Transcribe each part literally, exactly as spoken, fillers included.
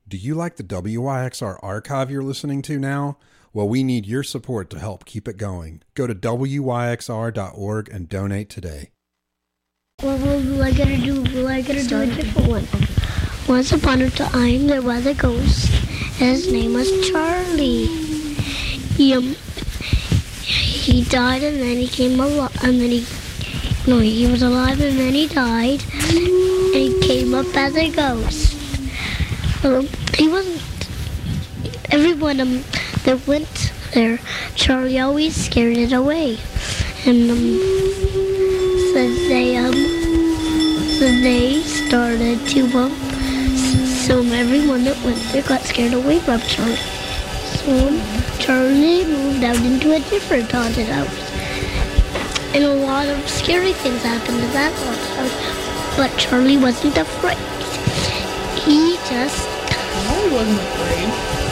Do you like the W Y X R archive you're listening to now? Well, we need your support to help keep it going. Go to W Y X R dot org and donate today. What will I gotta do? Will I gotta do a different one? Once upon a time, there was a ghost. His name was Charlie. He, um, he died and then he came alive, and then he, no, he was alive and then he died, and he came up as a ghost. Um, he wasn't, everyone um, that went there, Charlie always scared it away. And um, so they, um, so they started to, um, so everyone that went there got scared away from Charlie. So um, Charlie moved out into a different haunted house. And a lot of scary things happened in that haunted house. But Charlie wasn't afraid. He just... Charlie wasn't afraid.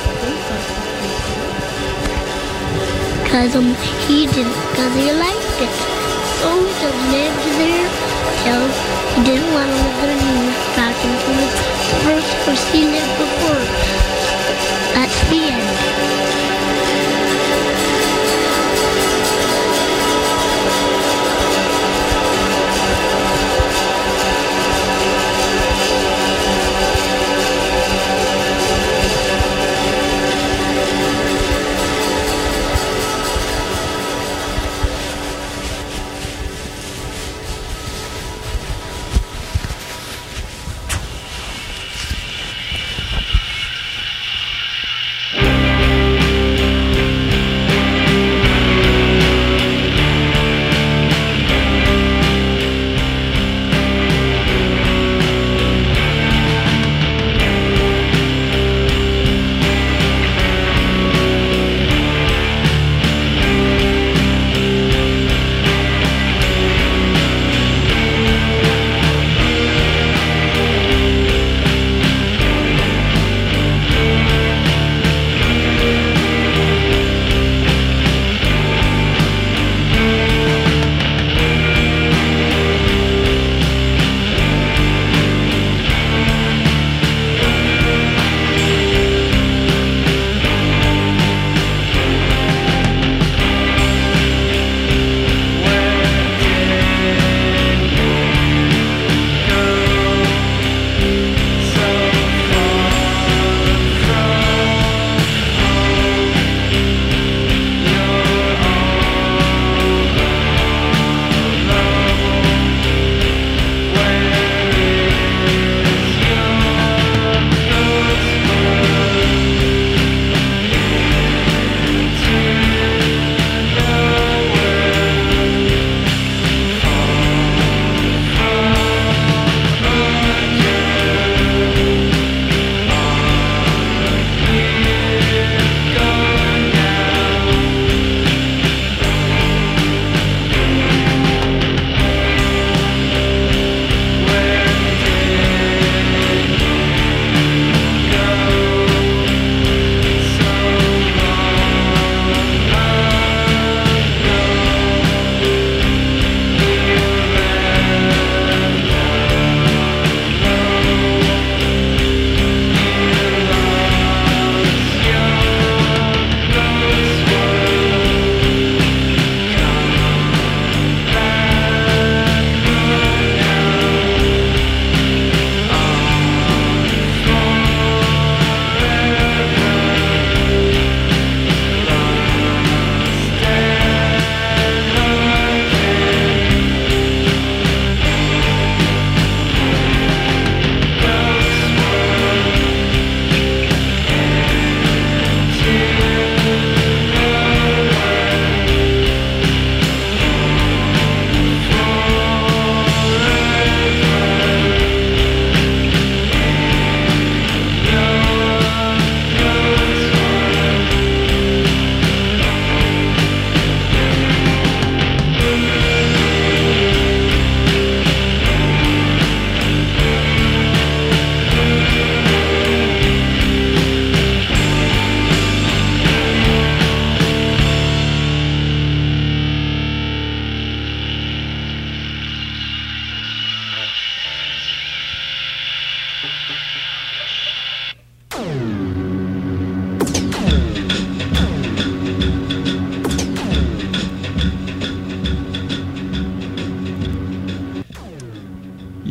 Because um, he didn't, because he liked it. So he just lived there till he didn't want to live there and he moved back into his first house he lived before. That's the end.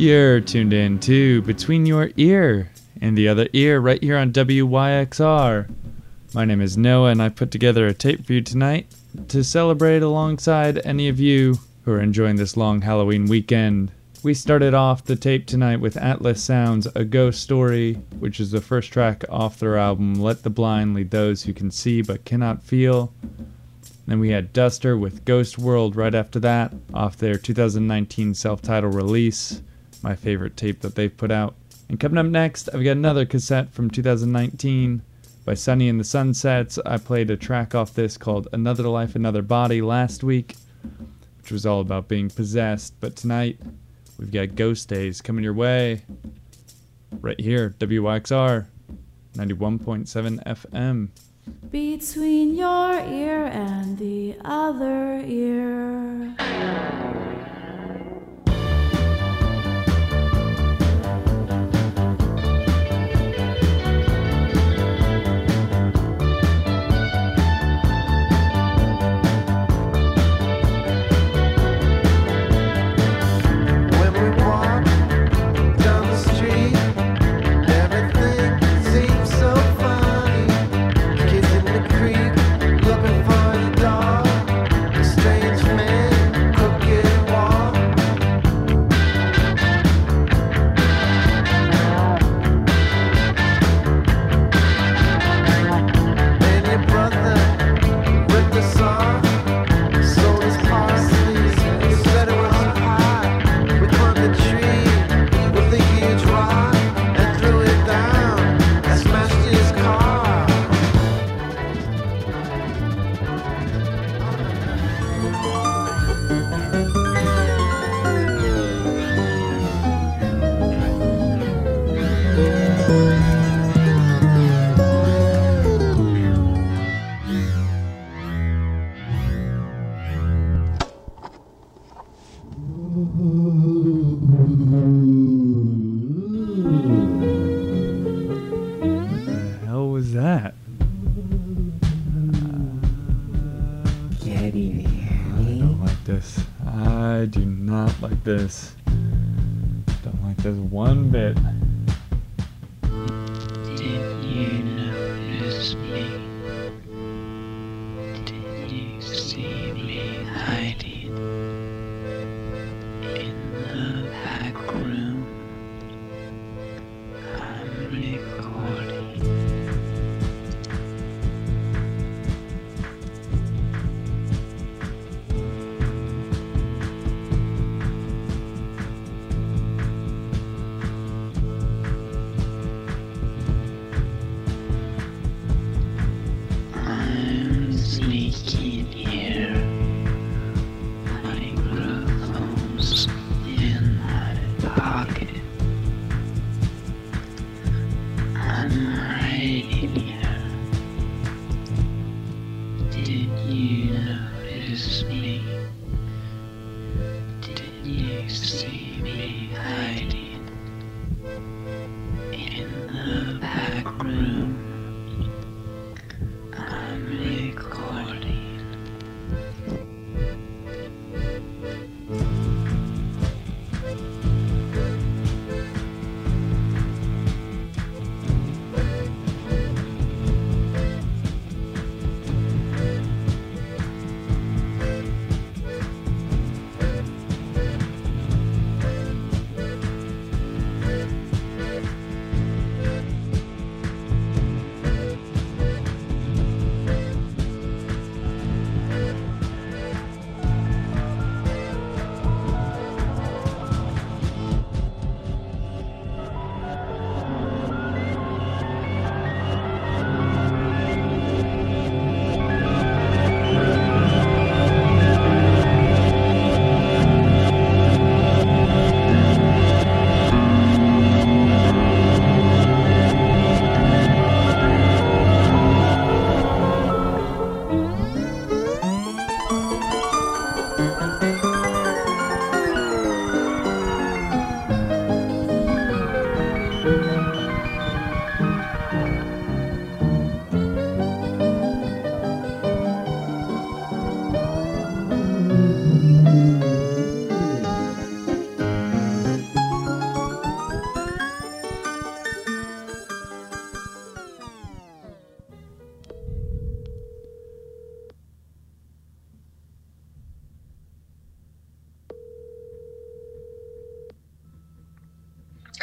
You're tuned in to Between Your Ear and the Other Ear right here on W Y X R. My name is Noah and I put together a tape for you tonight to celebrate alongside any of you who are enjoying this long Halloween weekend. We started off the tape tonight with Atlas Sound's A Ghost Story, which is the first track off their album Let the Blind Lead Those Who Can See But Cannot Feel. Then we had Duster with Ghost World right after that, off their two thousand nineteen self-titled release, my favorite tape that they've put out. And coming up next, I've got another cassette from two thousand nineteen by Sunny and the Sunsets. I played a track off this called Another Life, Another Body last week, which was all about being possessed. But tonight, we've got Ghost Days coming your way, right here, W Y X R, ninety-one point seven F M. Between your ear and the other ear. This. Don't like this one bit. Did you notice me? Did you see me hiding in the back room? I'm recording.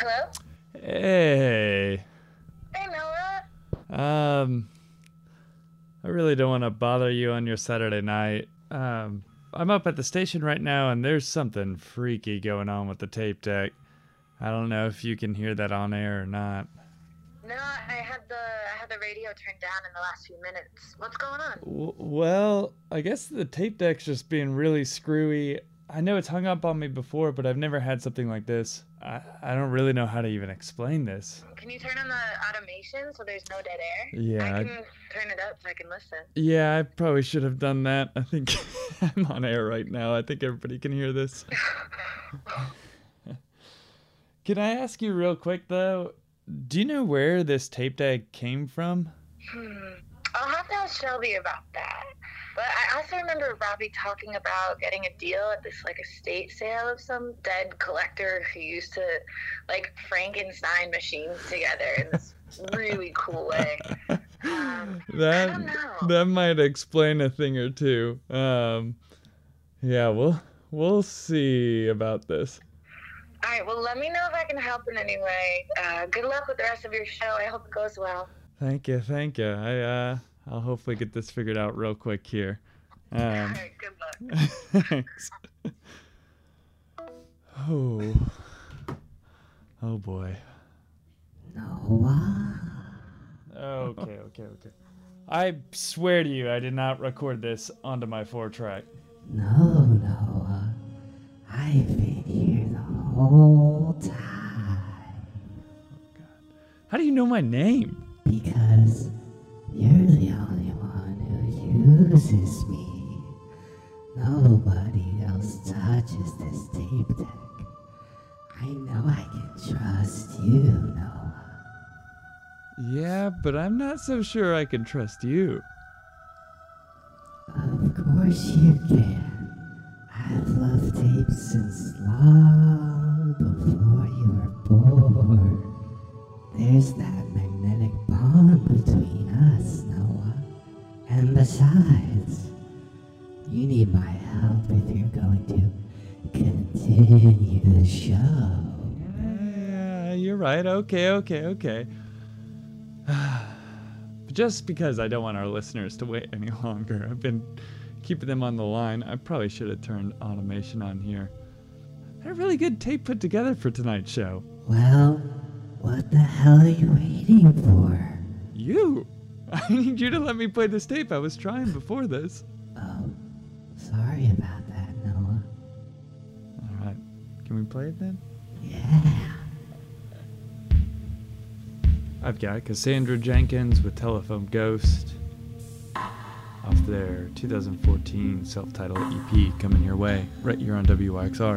Hello? Hey. Hey, Noah. Um, I really don't want to bother you on your Saturday night. Um, I'm up at the station right now, and there's something freaky going on with the tape deck. I don't know if you can hear that on air or not. No, I had the I had the radio turned down in the last few minutes. What's going on? W- well, I guess the tape deck's just being really screwy. I know it's hung up on me before, but I've never had something like this. I, I don't really know how to even explain this. Can you turn on the automation so there's no dead air? Yeah. I can turn it up so I can listen. Yeah, I probably should have done that. I think I'm on air right now. I think everybody can hear this. Can I ask you real quick, though? Do you know where this tape deck came from? Hmm. I'll have to ask Shelby about that. But I also remember Robbie talking about getting a deal at this, like, estate sale of some dead collector who used to, like, Frankenstein machines together in this really cool way. Um, that, I don't know. That might explain a thing or two. Um, yeah, we'll, we'll see about this. All right, well, let me know if I can help in any way. Uh, good luck with the rest of your show. I hope it goes well. Thank you, thank you. I, uh, I'll hopefully get this figured out real quick here. Um, All right, good luck. Thanks. Oh. Oh, boy. Noah? Okay, okay, okay. I swear to you, I did not record this onto my four track. No, Noah. I've been here the whole time. How do you know my name? Because you're the only one who uses me. Nobody else touches this tape deck. I know I can trust you, Noah. Yeah, but I'm not so sure I can trust you. Of course you can. I've loved tapes since long before you were born. There's that magnetic bond between us, Noah. And besides, you need my help if you're going to continue the show. Yeah, you're right. Okay, okay, okay. But just because I don't want our listeners to wait any longer, I've been keeping them on the line. I probably should have turned automation on here. I had a really good tape put together for tonight's show. Well, what the hell are you waiting for? You? I need you to let me play this tape. I was trying before this. Oh, sorry about that, Noah. All right. Can we play it then? Yeah. I've got Cassandra Jenkins with Telephone Ghost off their two thousand fourteen self-titled E P coming your way right here on W Y X R.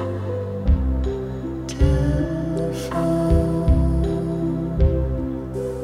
Telephone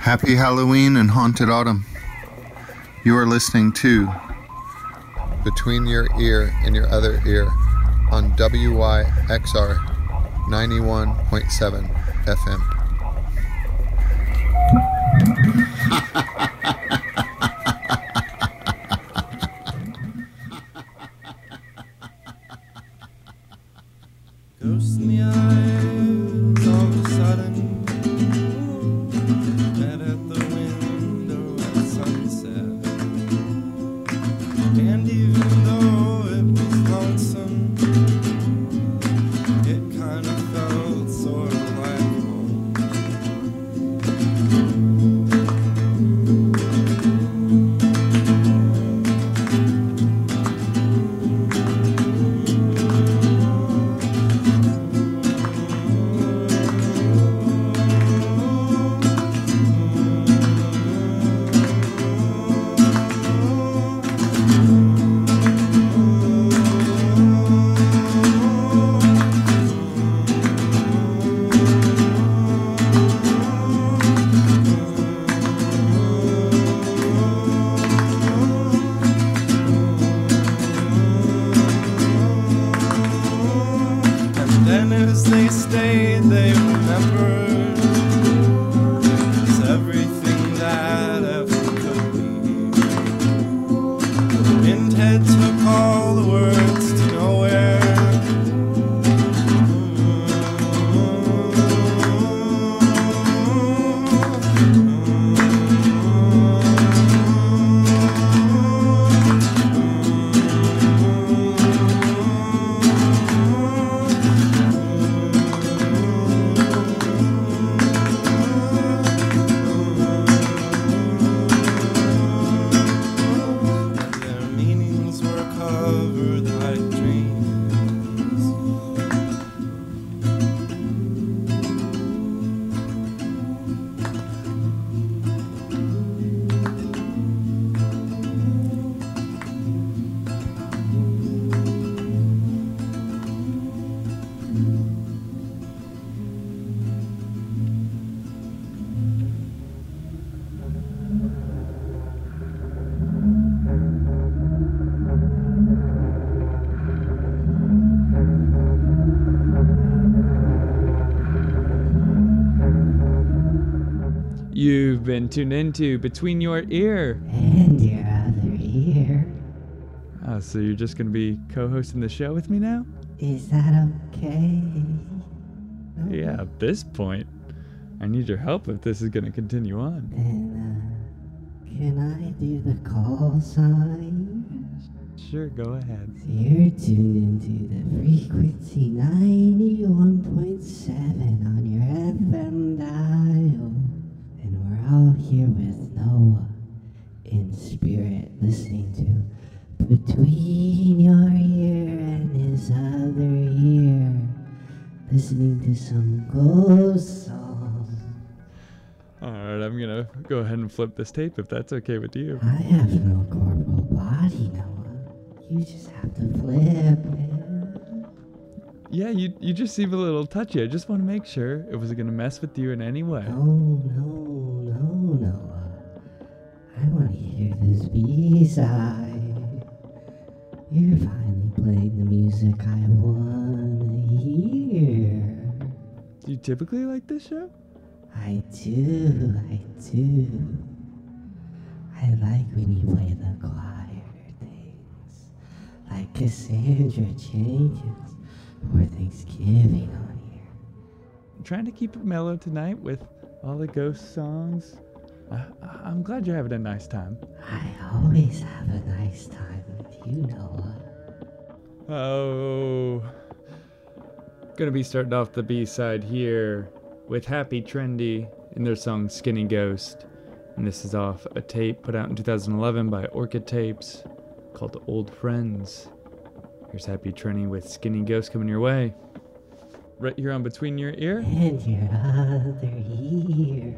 Happy Halloween and Haunted Autumn. You are listening to Between Your Ear and Your Other Ear on W Y X R ninety-one point seven F M. Ghost in the eyes all of a sudden. Met at the window at sunset. And even though it was lonesome, it kind of felt sort of like home. And as they stayed, they remembered it's everything that ever could be. The wind had took all the words to nowhere. Their meanings were covered like dreams. You've been tuned into Between Your Ear. And your other ear. Oh, so you're just going to be co-hosting the show with me now? Is that okay? Yeah, at this point, I need your help if this is going to continue on. Then, uh, can I do the call sign? Sure, go ahead. So you're tuned into the frequency ninety-one point seven on your F M dial. And we're all here with Noah in spirit listening to Between Your Ear and His Other Ear. Listening to some ghost songs. Alright, I'm going to go ahead and flip this tape if that's okay with you. I have no corporal body, Noah. You just have to flip it. Yeah, you you just seem a little touchy. I just want to make sure it wasn't going to mess with you in any way. No, no, no, Noah. I want to hear this B-side. You're finally playing the music I want to hear. Do you typically like this show? I do, I do. I like when you play the choir things. Like Cassandra Jenkins for Thanksgiving on here. I'm trying to keep it mellow tonight with all the ghost songs. I, I'm glad you're having a nice time. I always have a nice time with you, Noah. Oh. Gonna be starting off the B-side here with Happy Trendy in their song Skinny Ghost. And this is off a tape put out in two thousand eleven by Orchid Tapes called Old Friends. Here's Happy Trendy with Skinny Ghost coming your way. Right here on Between Your Ear. And your other ear.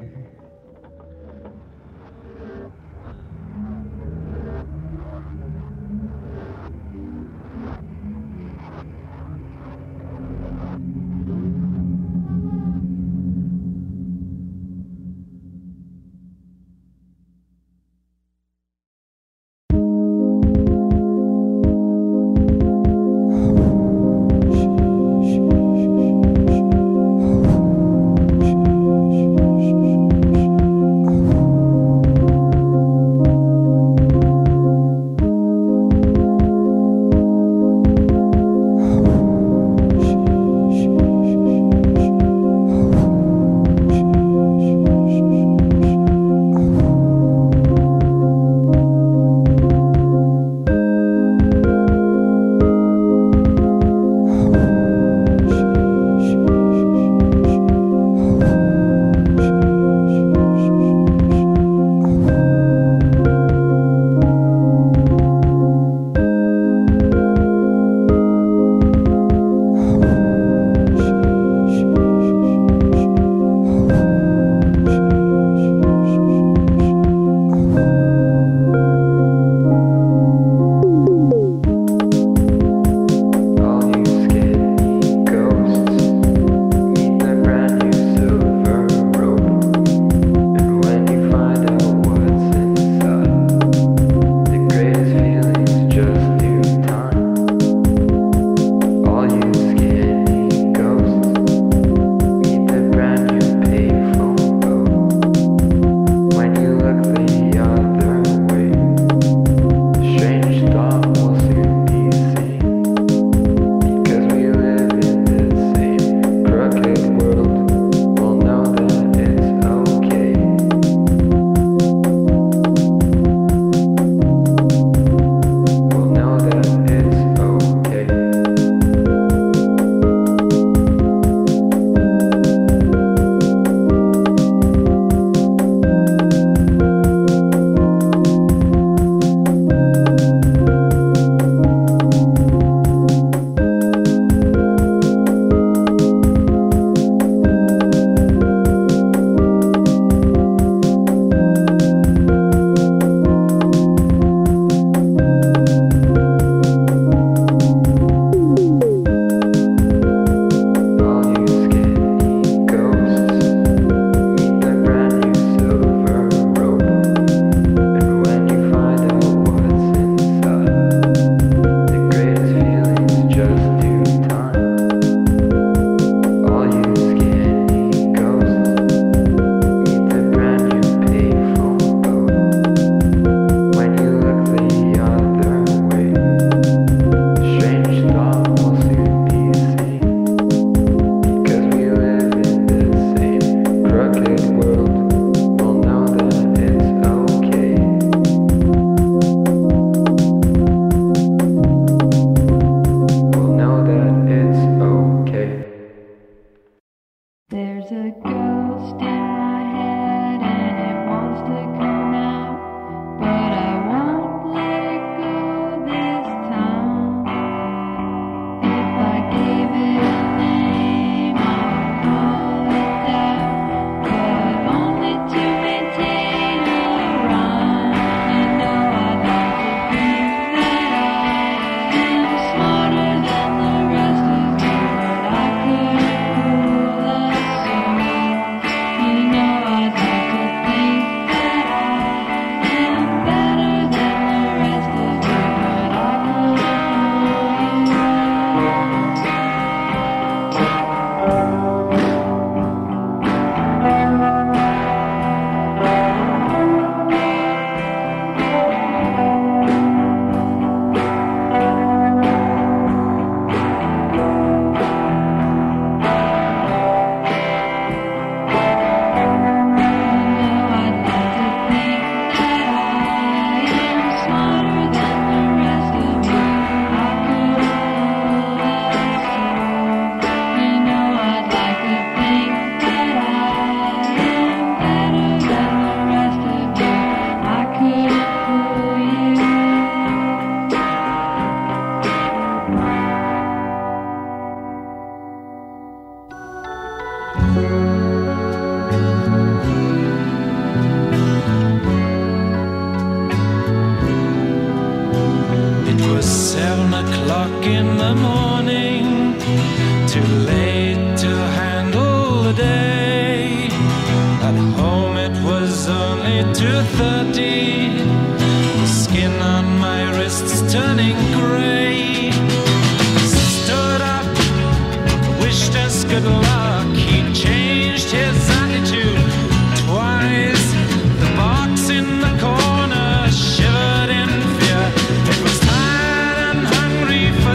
o'clock in the morning, too late to handle the day. At home it was only two thirty, the skin on my wrists turning grey. Stood up, wished us good luck, he changed his attitude twice. The box in the corner shivered in fear, it was tired and hungry for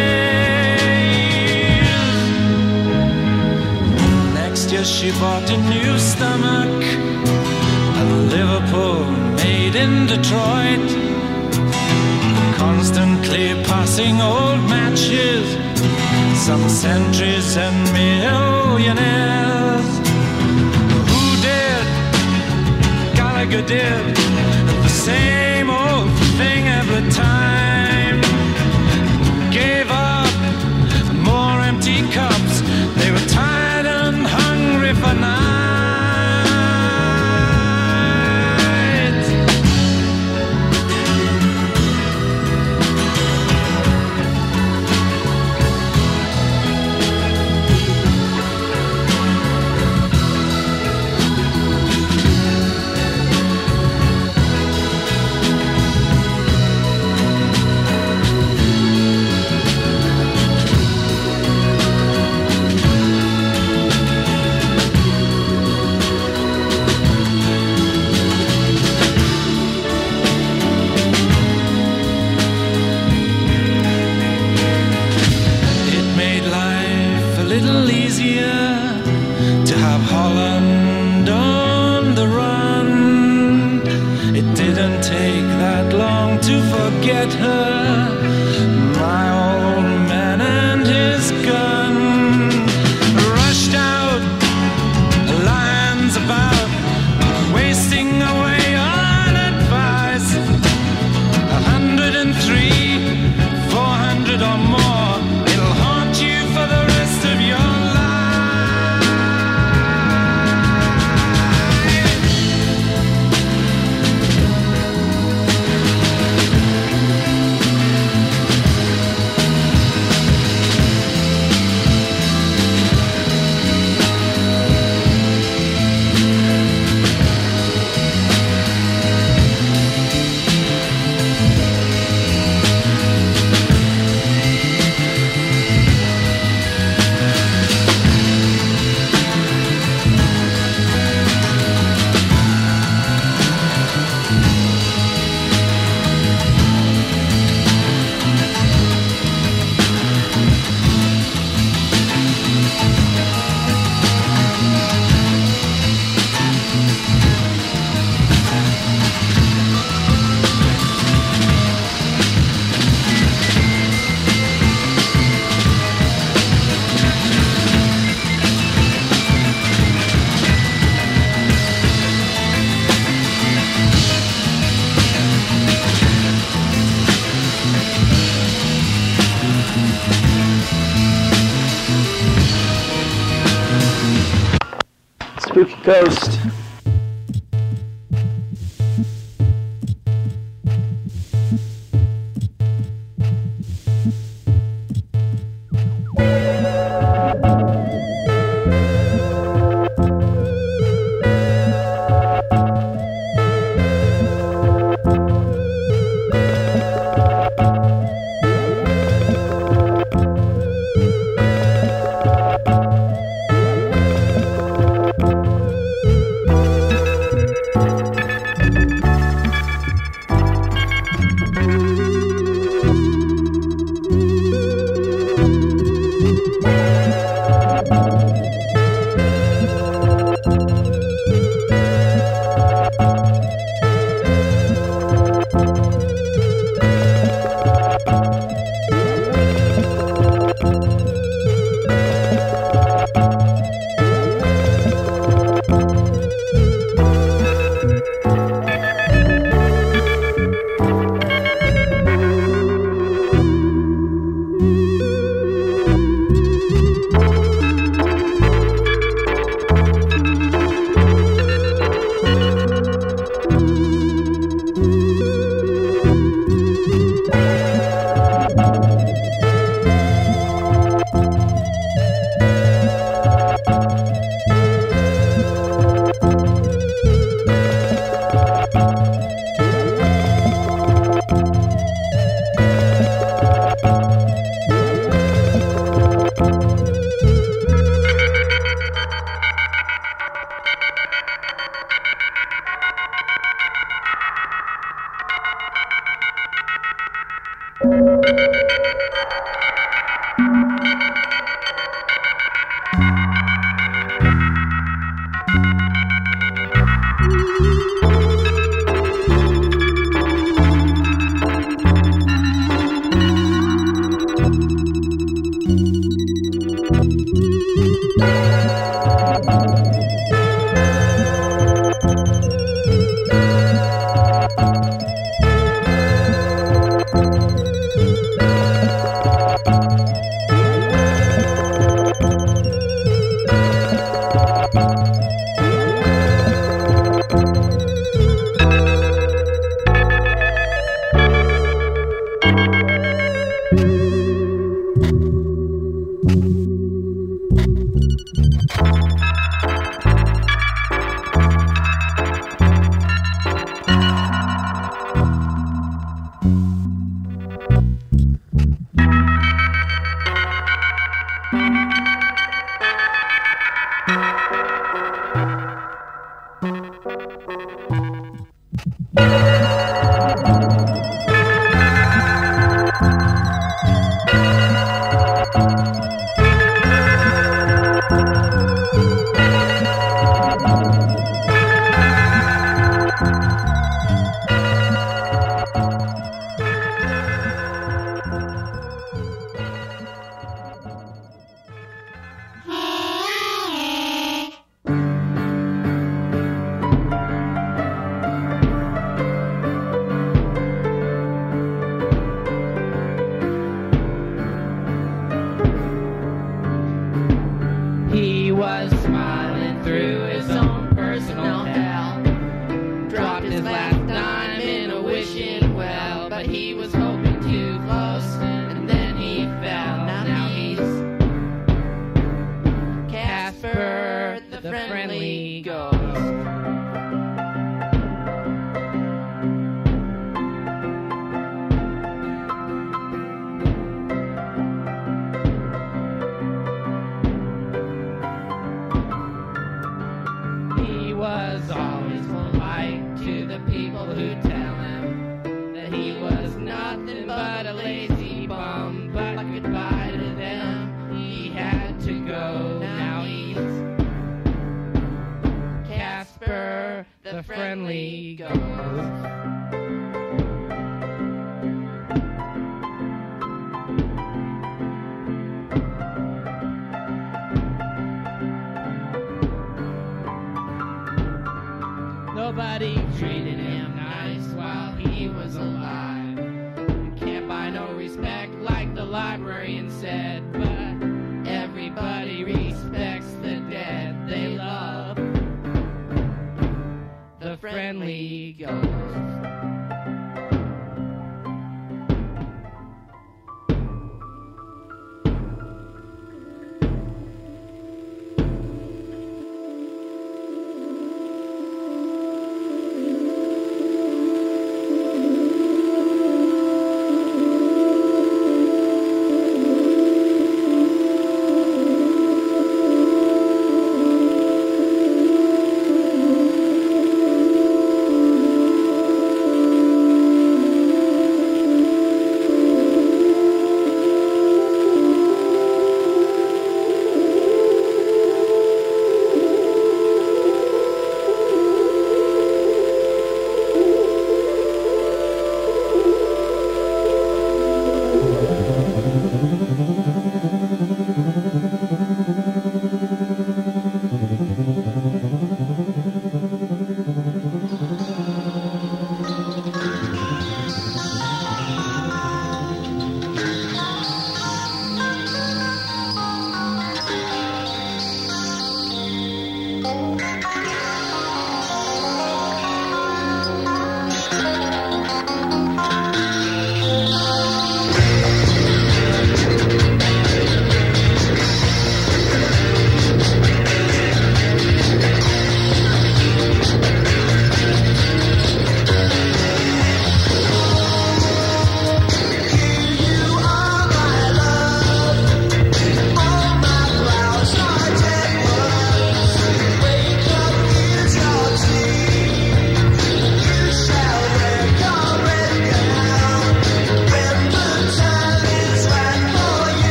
days. Next year she bought a new stomach, a Liverpool made in Detroit, constantly passing old matches, some centuries and millionaires. Who did? Gallagher did the same old thing every time. Gave up, more empty cups, they were tired and hungry for night. Holland on the run. It didn't take that long to forget her, my old man and his gun. Rushed out, lions about, wasting away on advice. A hundred and three, four hundred or more, it'll haunt you for the rest of your life. Spooky Ghost.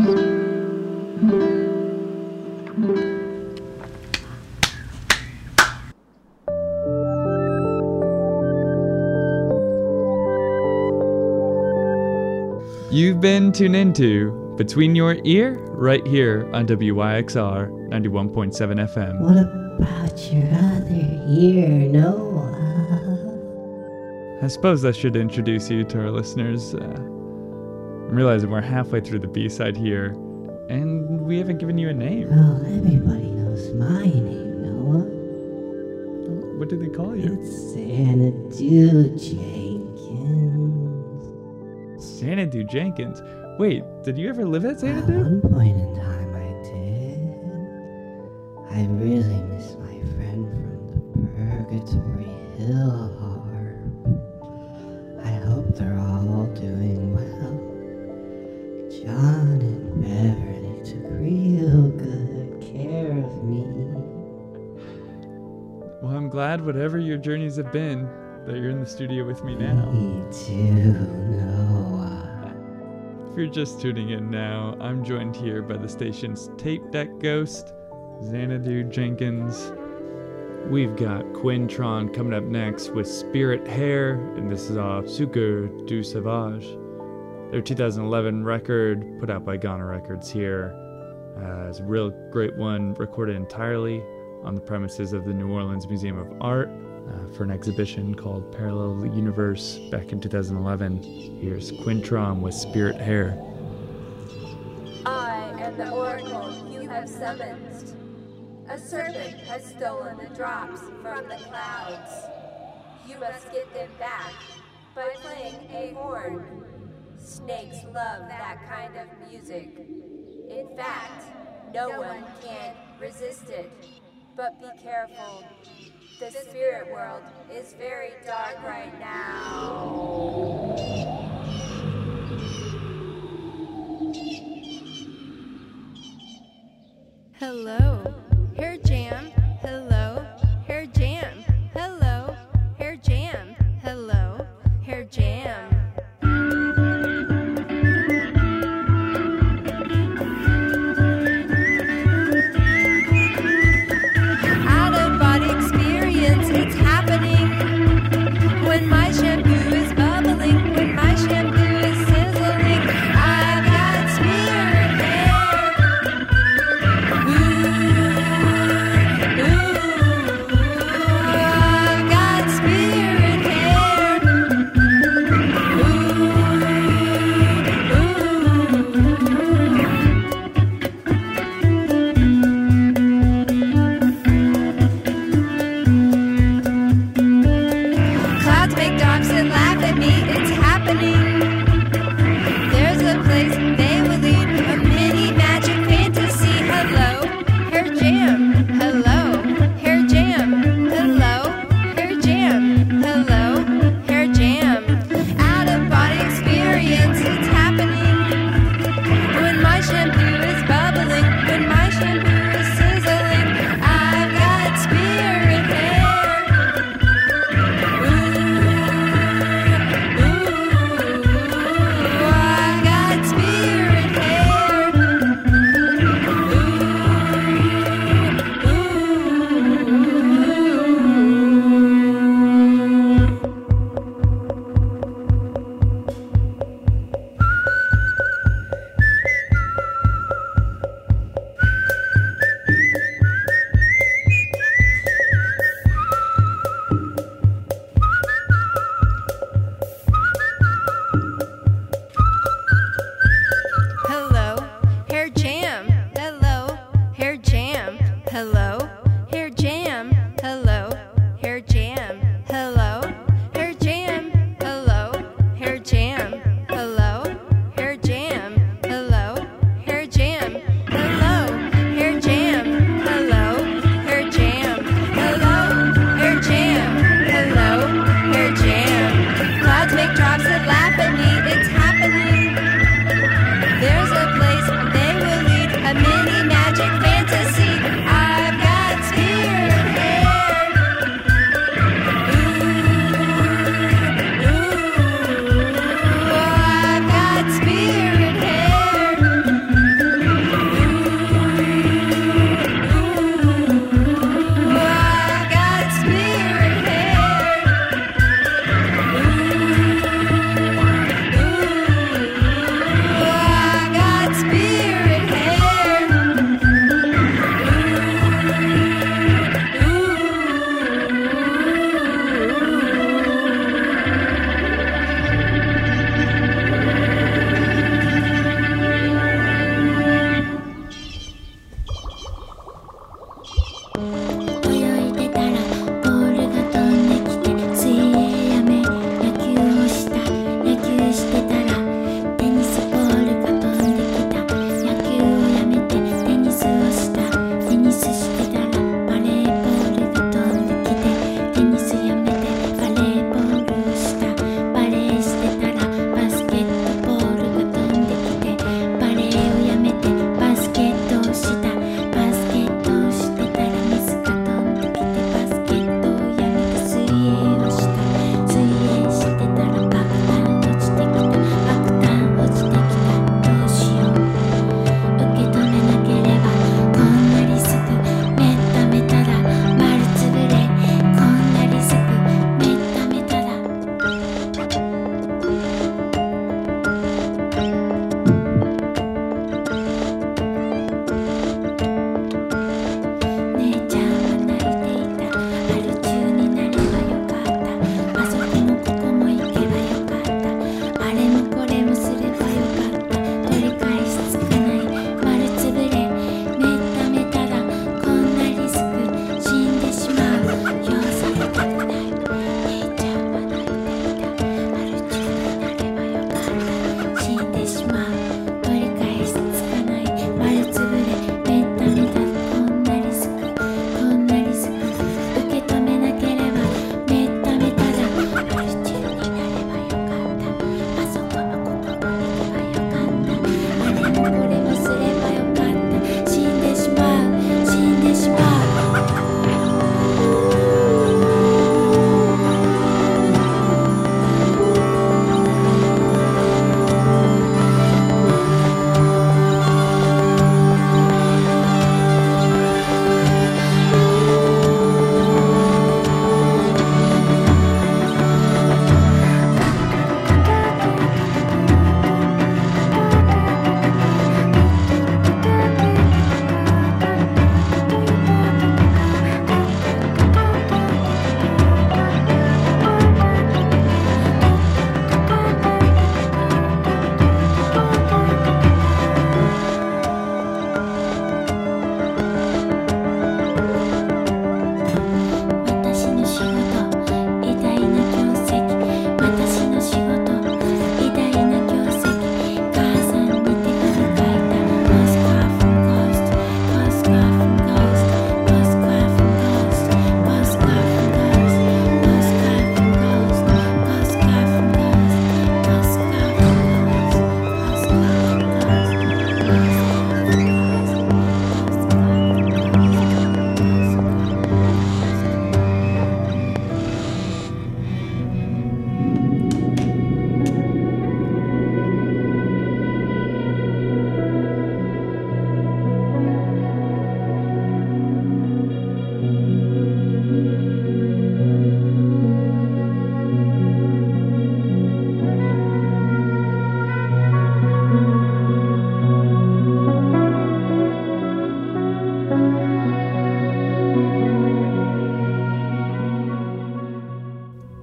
You've been tuned into Between Your Ear right here on W Y X R ninety-one point seven F M. What about your other ear, Noah? I suppose I should introduce you to our listeners. Uh, I'm realizing we're halfway through the B-side here, and we haven't given you a name. Well, everybody knows my name, Noah. What do they call you? It's Xanadu Jenkins. Xanadu Jenkins? Wait, did you ever live at At Xanadu? one point in time I did. I really miss my friend from the Purgatory Hill Harp. I hope they're all doing well. John and Beverly took real good care of me. Well, I'm glad whatever your journeys have been, that you're in the studio with me now. Me too, Noah. If you're just tuning in now, I'm joined here by the station's tape deck ghost, Xanadu Jenkins. We've got Quintron coming up next with Spirit Hair, and this is off Sucre du Sauvage. Their two thousand eleven record, put out by Ghana Records here. Uh, it's a real great one, recorded entirely on the premises of the New Orleans Museum of Art uh, for an exhibition called Parallel Universe back in two thousand eleven. Here's Quintron with Spirit Hair. I am the oracle you have summoned. A serpent has stolen the drops from the clouds. You must get them back by playing a horn. Snakes love that kind of music. In fact, no one can resist it. But be careful. The spirit world is very dark right now. Hello, hair jam. Hello, hair jam. Hello, hair jam. Hello, hair jam. Out of body experience, it's happening when my shampoo is bubbling, when my shampoo is sizzling. I got spirit hair. Ooh,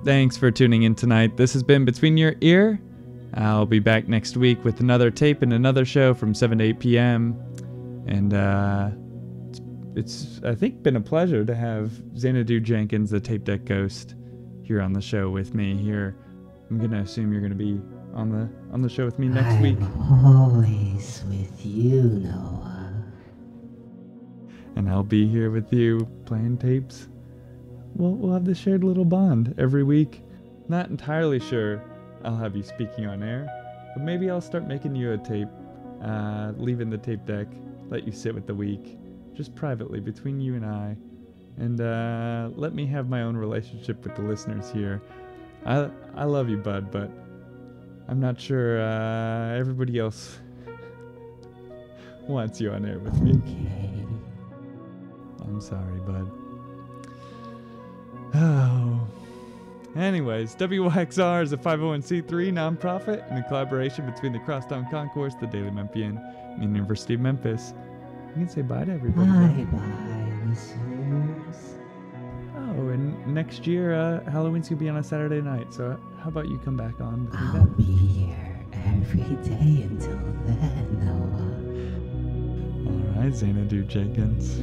Thanks for tuning in tonight. This has been Between Your Ear. I'll be back next week with another tape and another show from seven to eight p.m. And uh, it's, it's, I think, been a pleasure to have Xanadu Jenkins, the Tape Deck Ghost, here on the show with me. Here, I'm gonna assume you're gonna be on the on the show with me next I'm week. always with you, Noah. And I'll be here with you playing tapes. We'll, we'll have this shared little bond every week. Not entirely sure I'll have you speaking on air, but maybe I'll start making you a tape, uh, leaving the tape deck, let you sit with the week, just privately between you and I, and uh, let me have my own relationship with the listeners here. I I love you, bud, but I'm not sure uh, everybody else wants you on air with me. Okay. I'm sorry, bud. Oh. Anyways, W Y X R is a five oh one c three nonprofit in a collaboration between the Crosstown Concourse, the Daily Memphian, and the University of Memphis. You can say bye to everybody. Bye-bye, listeners. Oh, and next year, uh, Halloween's going to be on a Saturday night, so how about you come back on? I'll that? be here every day until then, Noah. All right, Xanadu Jenkins.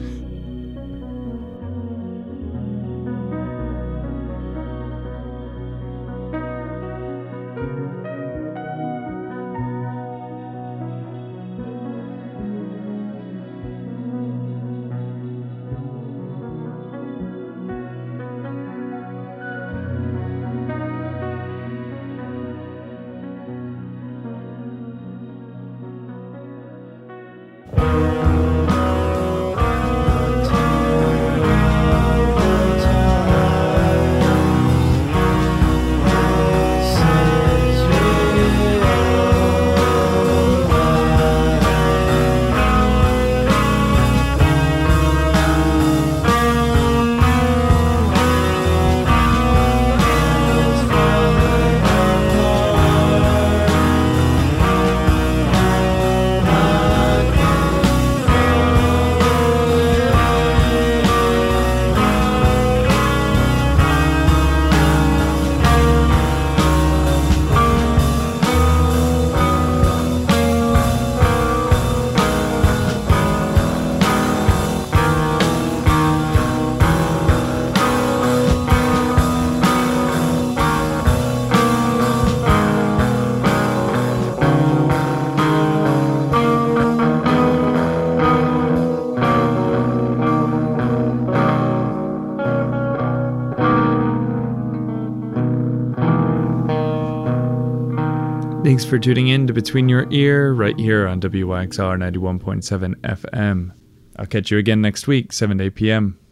Thanks for tuning in to Between Your Ear right here on W Y X R ninety-one point seven F M. I'll catch you again next week, seven to eight p.m.